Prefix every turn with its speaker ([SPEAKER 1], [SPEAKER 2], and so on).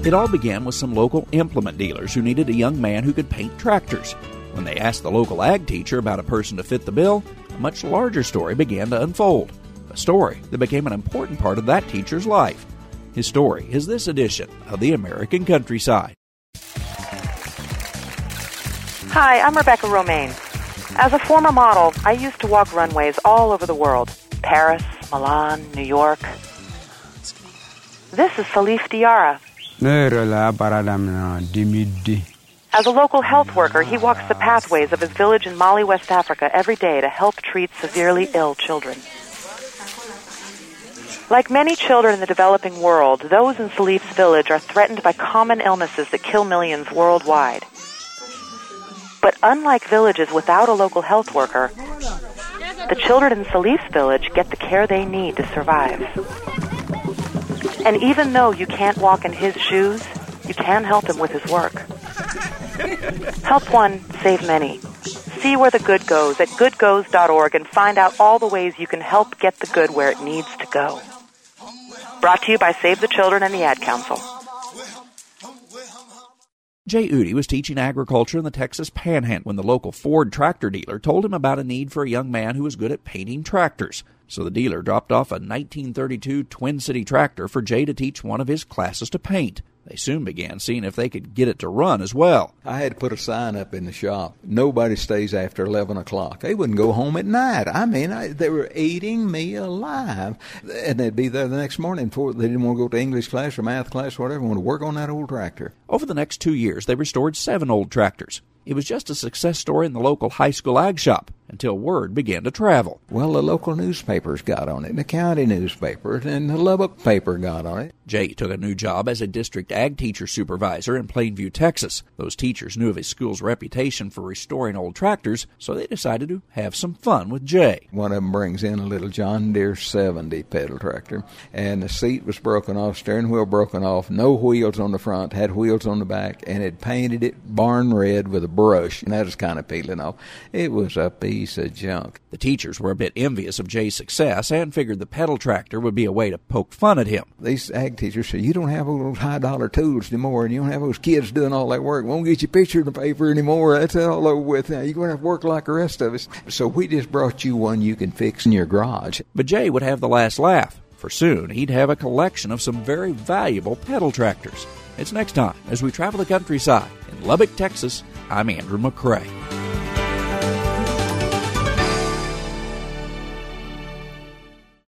[SPEAKER 1] It all began with some local implement dealers who needed a young man who could paint tractors. When they asked the local ag teacher about a person to fit the bill, a much larger story began to unfold. A story that became an important part of that teacher's life. His story is this edition of The American Countryside.
[SPEAKER 2] Hi, I'm Rebecca Romaine. As a former model, I used to walk runways all over the world. Paris, Milan, New York. This is Salif Diarra. As a local health worker, he walks the pathways of his village in Mali, West Africa every day to help treat severely ill children. Like many children in the developing world, those in Salif's village are threatened by common illnesses that kill millions worldwide. But unlike villages without a local health worker, the children in Salif's village get the care they need to survive. And even though you can't walk in his shoes, you can help him with his work. Help one, save many. See where the good goes at goodgoes.org and find out all the ways you can help get the good where it needs to go. Brought to you by Save the Children and the Ad Council.
[SPEAKER 1] Jay Udi was teaching agriculture in the Texas Panhandle when the local Ford tractor dealer told him about a need for a young man who was good at painting tractors. So the dealer dropped off a 1932 Twin City tractor for Jay to teach one of his classes to paint. They soon began seeing if they could get it to run as well.
[SPEAKER 3] I had to put a sign up in the shop. Nobody stays after 11 o'clock. They wouldn't go home at night. They were eating me alive. And they'd be there the next morning before they didn't want to go to English class or math class or whatever, want to work on that old tractor.
[SPEAKER 1] Over the next 2 years, they restored 7 old tractors. It was just a success story in the local high school ag shop until word began to travel.
[SPEAKER 3] Well, the local newspapers got on it, and the county newspaper, and the Lubbock paper got on it.
[SPEAKER 1] Jay took a new job as a district ag teacher supervisor in Plainview, Texas. Those teachers knew of his school's reputation for restoring old tractors, so they decided to have some fun with Jay.
[SPEAKER 3] One of them brings in a little John Deere 70 pedal tractor, and the seat was broken off, steering wheel broken off, no wheels on the front, had wheels on the back, and it painted it barn red with a brush, and that was kind of peeling off. It was a piece of junk.
[SPEAKER 1] The teachers were a bit envious of Jay's success and figured the pedal tractor would be a way to poke fun at him.
[SPEAKER 3] These ag teachers said, you don't have those high-dollar tools anymore, and you don't have those kids doing all that work. We won't get your picture in the paper anymore. That's all over with now. You're going to have to work like the rest of us. So we just brought you one you can fix in your garage.
[SPEAKER 1] But Jay would have the last laugh, for soon he'd have a collection of some very valuable pedal tractors. It's next time as we travel the countryside. In Lubbock, Texas, I'm Andrew McCrae.